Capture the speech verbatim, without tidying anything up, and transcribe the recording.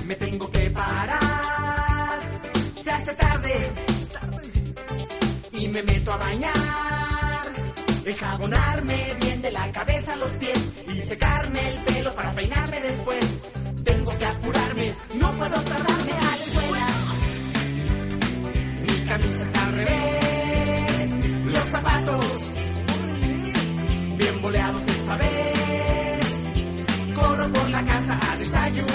me tengo que parar. Se hace tarde y me meto a bañar, enjabonarme bien de la cabeza a los pies y secarme